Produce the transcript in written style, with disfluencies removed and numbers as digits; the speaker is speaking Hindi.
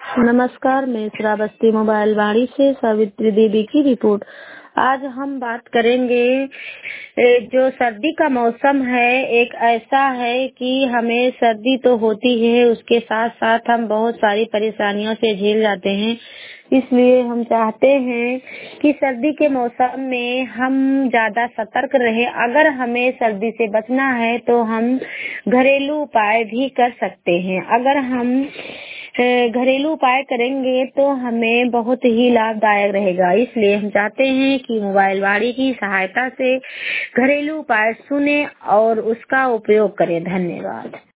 नमस्कार, मैं श्रावस्ती मोबाइल वाणी से सावित्री देवी की रिपोर्ट। आज हम बात करेंगे जो सर्दी का मौसम है, एक ऐसा है कि हमें सर्दी तो होती है, उसके साथ साथ हम बहुत सारी परेशानियों से झेल जाते हैं। इसलिए हम चाहते हैं कि सर्दी के मौसम में हम ज़्यादा सतर्क रहें। अगर हमें सर्दी से बचना है तो हम घरेलू उपाय भी कर सकते हैं। अगर हम घरेलू उपाय करेंगे तो हमें बहुत ही लाभदायक रहेगा। इसलिए हम चाहते हैं कि मोबाइल वाणी की सहायता से घरेलू उपाय सुने और उसका उपयोग करें। धन्यवाद।